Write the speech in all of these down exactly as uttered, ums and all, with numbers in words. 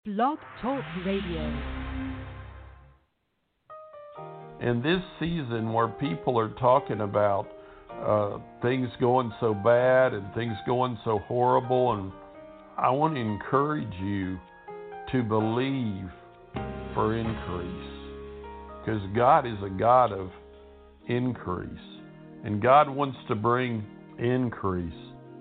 Blog Talk Radio. In this season where people are talking about uh, things going so bad and things going so horrible, and I want to encourage you to believe for increase, because God is a God of increase, and God wants to bring increase.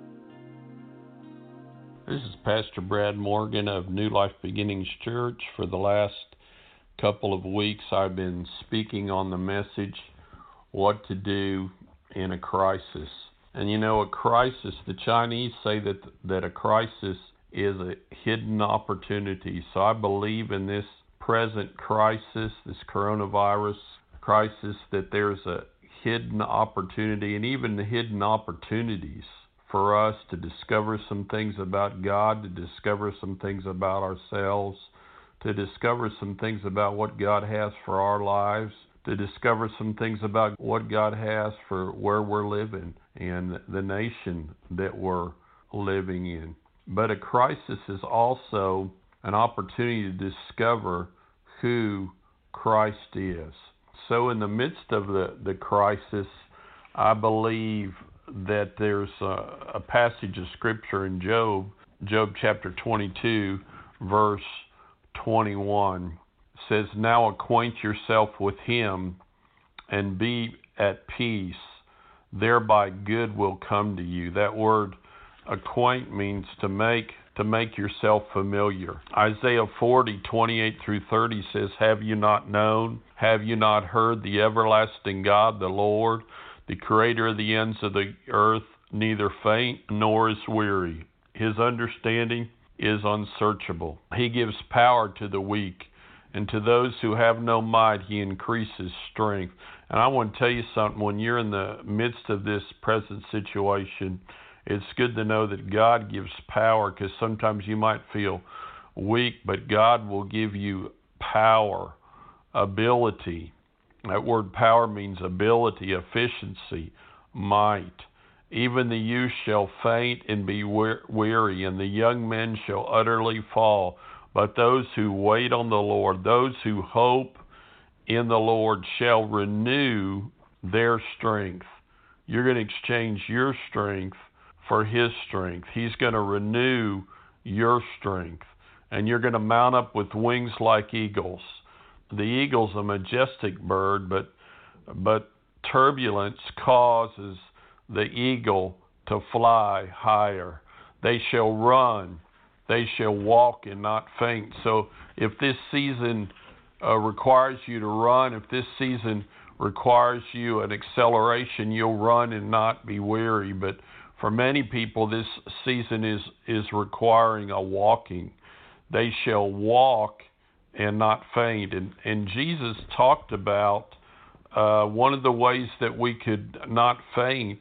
This is Pastor Brad Morgan of New Life Beginnings Church. For the last couple of weeks, I've been speaking on the message, what to do in a crisis. And you know, a crisis, the Chinese say that that a crisis is a hidden opportunity. So I believe in this present crisis, this coronavirus crisis, that there's a hidden opportunity, and even the hidden opportunities for us to discover some things about God, to discover some things about ourselves, to discover some things about what God has for our lives, to discover some things about what God has for where we're living and the nation that we're living in. But a crisis is also an opportunity to discover who Christ is. So in the midst of the, the crisis, I believe that there's a, a passage of Scripture in Job, Job chapter twenty-two, verse twenty-one, says, "Now acquaint yourself with him and be at peace, thereby good will come to you." That word acquaint means to make to make yourself familiar. Isaiah forty, twenty-eight through thirty says, "Have you not known? Have you not heard? The everlasting God, the Lord, the creator of the ends of the earth, neither faint nor is weary. His understanding is unsearchable. He gives power to the weak, and to those who have no might he increases strength." And I want to tell you something, when you're in the midst of this present situation, it's good to know that God gives power, because sometimes you might feel weak, but God will give you power, ability. That word power means ability, efficiency, might. "Even the youth shall faint and be weary, and the young men shall utterly fall. But those who wait on the Lord, those who hope in the Lord, shall renew their strength." You're going to exchange your strength for his strength. He's going to renew your strength, and you're going to mount up with wings like eagles. The eagle's a majestic bird, but but turbulence causes the eagle to fly higher. "They shall run, they shall walk and not faint." So if this season uh, requires you to run, if this season requires you an acceleration, you'll run and not be weary. But for many people, this season is, is requiring a walking. "They shall walk and not faint." And, and Jesus talked about uh, one of the ways that we could not faint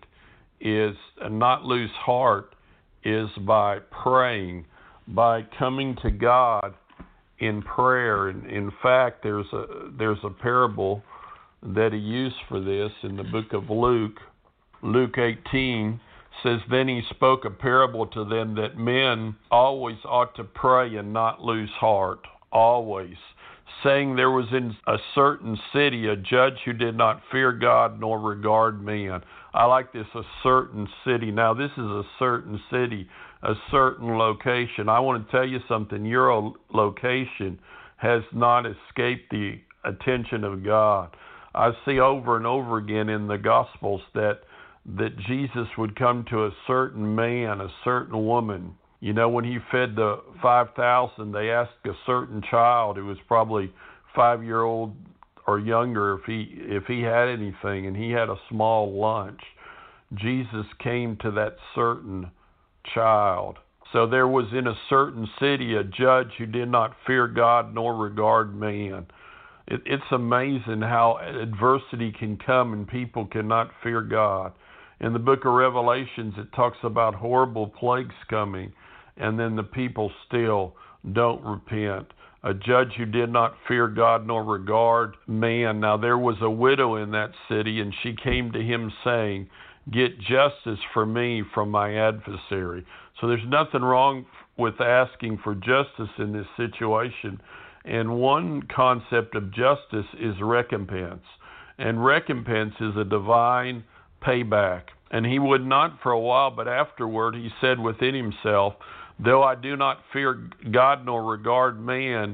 is not lose heart is by praying, by coming to God in prayer. And in fact, there's a there's a parable that he used for this in the book of Luke. Luke eighteen says, "Then he spoke a parable to them that men always ought to pray and not lose heart, always, saying, there was in a certain city a judge who did not fear God nor regard man." I like this, a certain city. Now, this is a certain city, a certain location. I want to tell you something. Your location has not escaped the attention of God. I see over and over again in the Gospels that that Jesus would come to a certain man, a certain woman. You know, when he fed the five thousand, they asked a certain child who was probably five-year-old or younger if he if he had anything, and he had a small lunch. Jesus came to that certain child. So there was in a certain city a judge who did not fear God nor regard man. It, it's amazing how adversity can come and people cannot fear God. In the book of Revelations, it talks about horrible plagues coming, and then the people still don't repent. A judge who did not fear God nor regard man. Now there was a widow in that city, and she came to him saying, get justice for me from my adversary. So there's nothing wrong with asking for justice in this situation. And one concept of justice is recompense. And recompense is a divine payback. And he would not for a while, but afterward he said within himself, though I do not fear God nor regard man,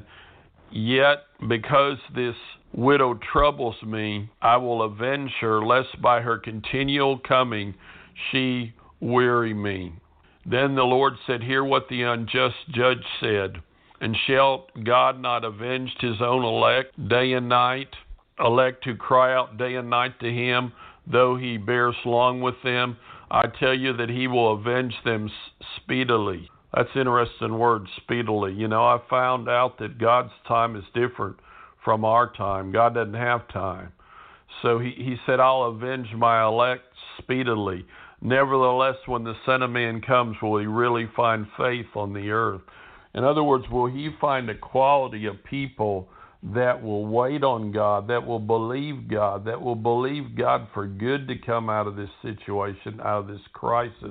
yet because this widow troubles me, I will avenge her, lest by her continual coming she weary me. Then the Lord said, hear what the unjust judge said. And shall God not avenge his own elect day and night, elect who cry out day and night to him, though he bears long with them? I tell you that he will avenge them speedily. That's an interesting word, speedily. You know, I found out that God's time is different from our time. God doesn't have time. So he, he said, I'll avenge my elect speedily. Nevertheless, when the Son of Man comes, will he really find faith on the earth? In other words, will he find a quality of people that will wait on God, that will believe God, that will believe God for good to come out of this situation, out of this crisis,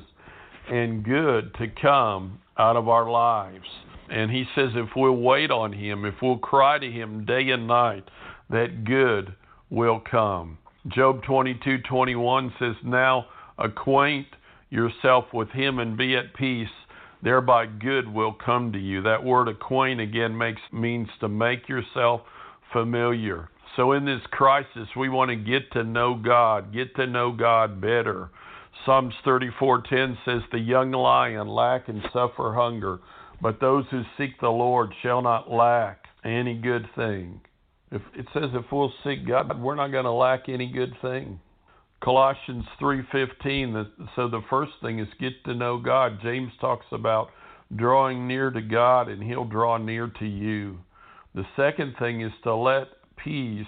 and good to come out of our lives. And he says if we'll wait on him, if we'll cry to him day and night, that good will come. Job twenty-two twenty-one says, now acquaint yourself with him and be at peace, thereby good will come to you. That word acquaint again makes means to make yourself familiar. So in this crisis, we want to get to know God, get to know God better. Psalms thirty-four ten says, the young lion lack and suffer hunger, but those who seek the Lord shall not lack any good thing. If it says if we'll seek God, we're not going to lack any good thing. Colossians three fifteen, so the first thing is get to know God. James talks about drawing near to God and he'll draw near to you. The second thing is to let peace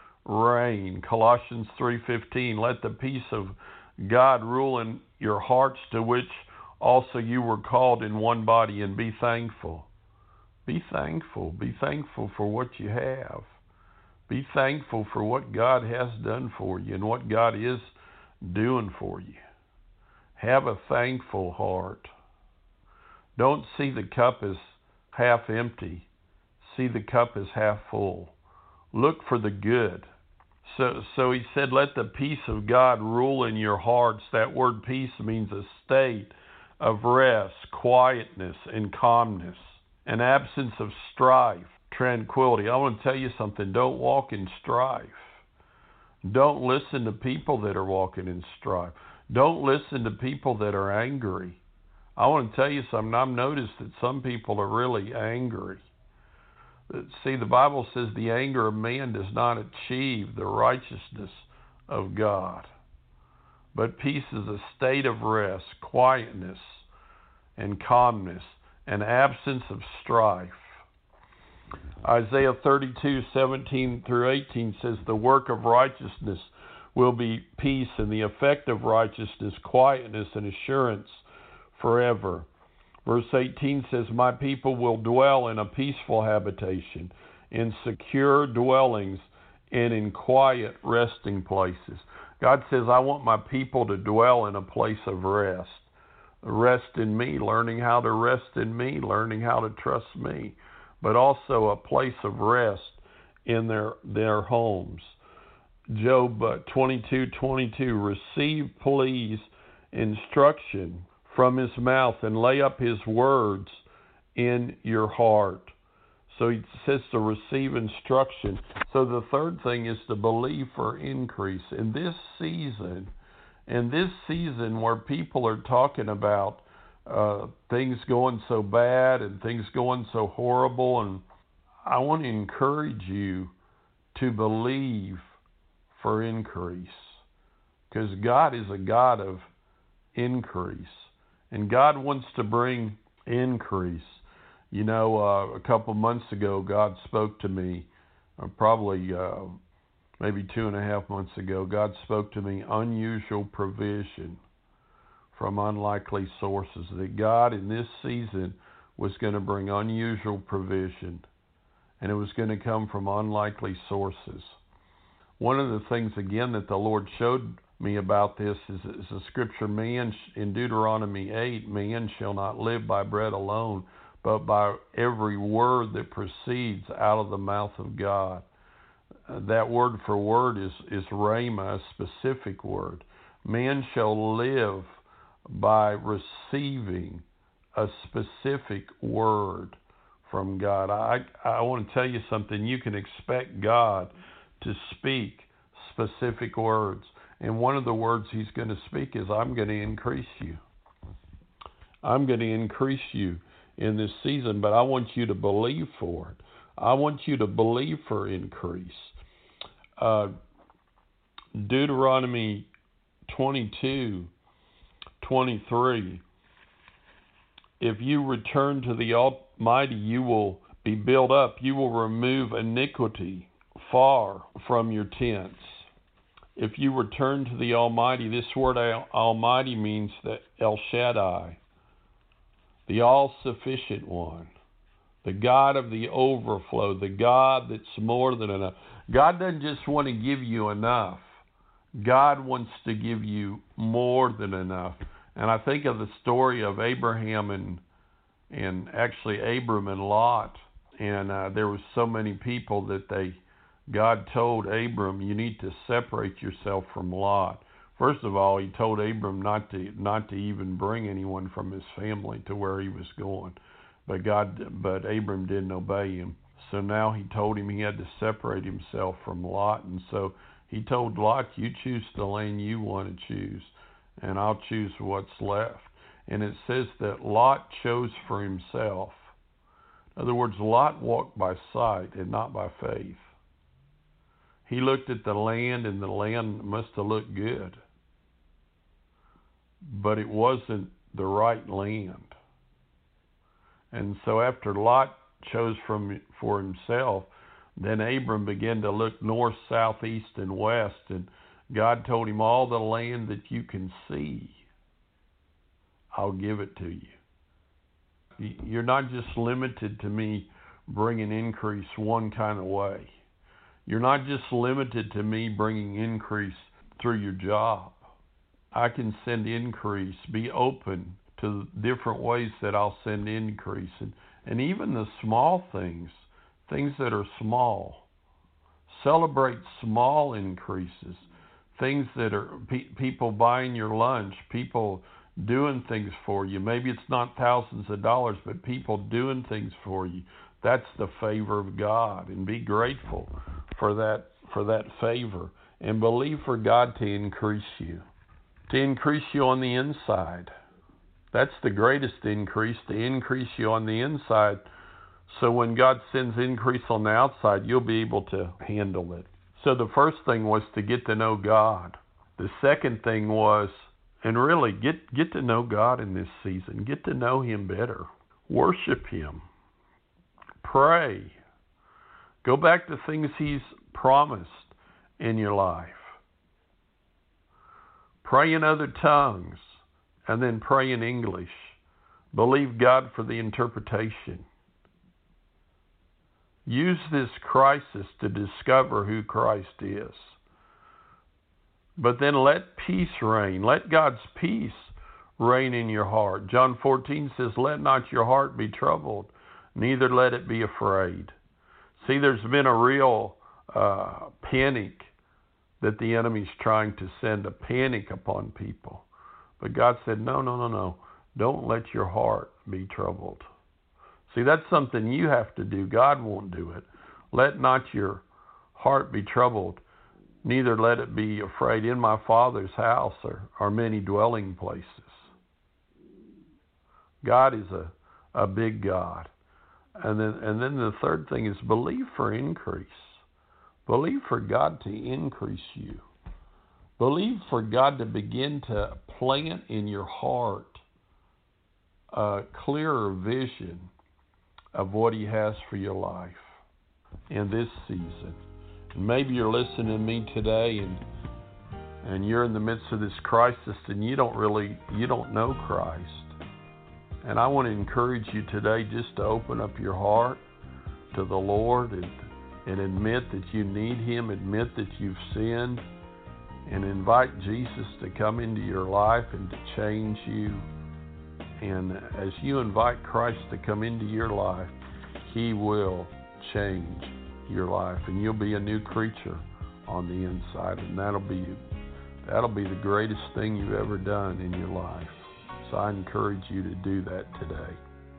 reign. Colossians three fifteen, let the peace of God rule in your hearts, to which also you were called in one body, and be thankful. Be thankful. Be thankful for what you have. Be thankful for what God has done for you and what God is doing for you. Have a thankful heart. Don't see the cup as half empty. See the cup as half full. Look for the good. So, so he said, let the peace of God rule in your hearts. That word peace means a state of rest, quietness, and calmness, an absence of strife, tranquility. I want to tell you something. Don't walk in strife. Don't listen to people that are walking in strife. Don't listen to people that are angry. I want to tell you something. I've noticed that some people are really angry. See, the Bible says the anger of man does not achieve the righteousness of God. But peace is a state of rest, quietness, and calmness, an absence of strife. Isaiah thirty-two seventeen through eighteen says, the work of righteousness will be peace, and the effect of righteousness, quietness, and assurance forever. Verse eighteen says, my people will dwell in a peaceful habitation, in secure dwellings, and in quiet resting places. God says, I want my people to dwell in a place of rest. Rest in me, learning how to rest in me, learning how to trust me, but also a place of rest in their, their homes. Job twenty-two twenty-two, receive, please, instruction from his mouth, and lay up his words in your heart. So he says to receive instruction. So the third thing is to believe for increase. In this season, in this season where people are talking about uh, things going so bad and things going so horrible, and I want to encourage you to believe for increase, because God is a God of increase. And God wants to bring increase. You know, uh, a couple months ago, God spoke to me, uh, probably uh, maybe two and a half months ago, God spoke to me unusual provision from unlikely sources. That God in this season was going to bring unusual provision, and it was going to come from unlikely sources. One of the things, again, that the Lord showed me about this is, is the scripture, man, in Deuteronomy eight, man shall not live by bread alone, but by every word that proceeds out of the mouth of God. Uh, that word for word is, is rhema, a specific word. Man shall live by receiving a specific word from God. I, I want to tell you something. You can expect God to speak specific words. And one of the words he's going to speak is, I'm going to increase you. I'm going to increase you in this season, but I want you to believe for it. I want you to believe for increase. Uh, Deuteronomy twenty-two, twenty-three. If you return to the Almighty, you will be built up. You will remove iniquity far from your tents. If you return to the Almighty, this word Almighty means that El Shaddai, the all-sufficient one, the God of the overflow, the God that's more than enough. God doesn't just want to give you enough. God wants to give you more than enough. And I think of the story of Abraham and and actually Abram and Lot. And uh, there was so many people that they, God told Abram, you need to separate yourself from Lot. First of all, he told Abram not to not to even bring anyone from his family to where he was going. But God, but Abram didn't obey him. So now he told him he had to separate himself from Lot. And so he told Lot, you choose the land you want to choose, and I'll choose what's left. And it says that Lot chose for himself. In other words, Lot walked by sight and not by faith. He looked at the land, and the land must have looked good, but it wasn't the right land. And so after Lot chose from, for himself, then Abram began to look north, south, east, and west, and God told him, all the land that you can see, I'll give it to you. You're not just limited to me bringing increase one kind of way. You're not just limited to me bringing increase through your job. I can send increase. Be open to different ways that I'll send increase. And, and even the small things, things that are small. Celebrate small increases. Things that are pe- people buying your lunch, people doing things for you. Maybe it's not thousands of dollars, but people doing things for you. That's the favor of God, and be grateful for that for that favor, and believe for God to increase you, to increase you on the inside. That's the greatest increase, to increase you on the inside. So when God sends increase on the outside, you'll be able to handle it. So the first thing was to get to know God. The second thing was, and really get, get to know God in this season. Get to know Him better. Worship Him. Pray. Go back to things He's promised in your life. Pray in other tongues, and then pray in English. Believe God for the interpretation. Use this crisis to discover who Christ is. But then let peace reign. Let God's peace reign in your heart. John fourteen says, let not your heart be troubled, neither let it be afraid. See, there's been a real uh, panic that the enemy's trying to send, a panic upon people. But God said, no, no, no, no. Don't let your heart be troubled. See, that's something you have to do. God won't do it. Let not your heart be troubled, neither let it be afraid. In my Father's house are, are many dwelling places. God is a, a big God. And then, and then the third thing is believe for increase. Believe for God to increase you. Believe for God to begin to plant in your heart a clearer vision of what He has for your life in this season. And maybe you're listening to me today and and you're in the midst of this crisis and you don't really, you don't know Christ. And I want to encourage you today just to open up your heart to the Lord and, and admit that you need Him, admit that you've sinned, and invite Jesus to come into your life and to change you. And as you invite Christ to come into your life, He will change your life, and you'll be a new creature on the inside, and that'll be that'll be the greatest thing you've ever done in your life. So I encourage you to do that today.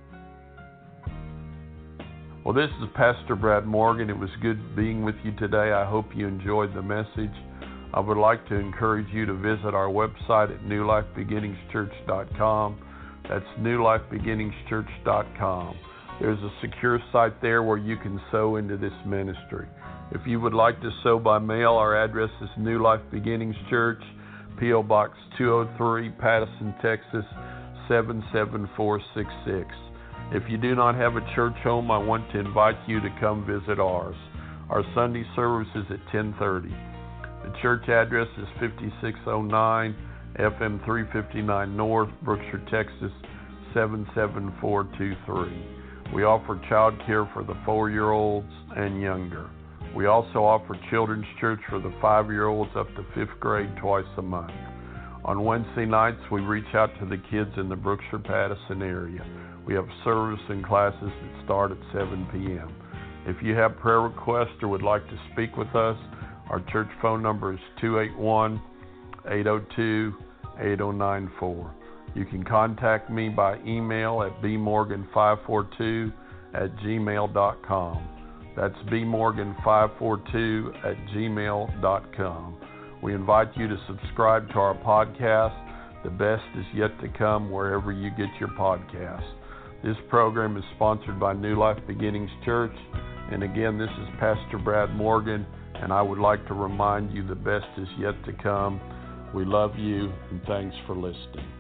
Well, this is Pastor Brad Morgan. It was good being with you today. I hope you enjoyed the message. I would like to encourage you to visit our website at new life beginnings church dot com. That's new life beginnings church dot com. There's a secure site there where you can sow into this ministry. If you would like to sow by mail, our address is New Life Beginnings Church, P O Box two oh three, Patterson, Texas, seven seven four six six. If you do not have a church home, I want to invite you to come visit ours. Our Sunday service is at ten thirty. The church address is fifty-six oh nine F M three fifty-nine North, Brookshire, Texas, seven seven four two three. We offer child care for the four-year-olds and younger. We also offer children's church for the five-year-olds up to fifth grade twice a month. On Wednesday nights, we reach out to the kids in the Brookshire-Patterson area. We have service and classes that start at seven p.m. If you have prayer requests or would like to speak with us, our church phone number is two eight one, eight oh two, eight oh nine four. You can contact me by email at b morgan five four two at gmail dot com. That's b morgan five four two at gmail dot com. We invite you to subscribe to our podcast, The Best Is Yet to Come, wherever you get your podcasts. This program is sponsored by New Life Beginnings Church. And again, this is Pastor Brad Morgan, and I would like to remind you the best is yet to come. We love you, and thanks for listening.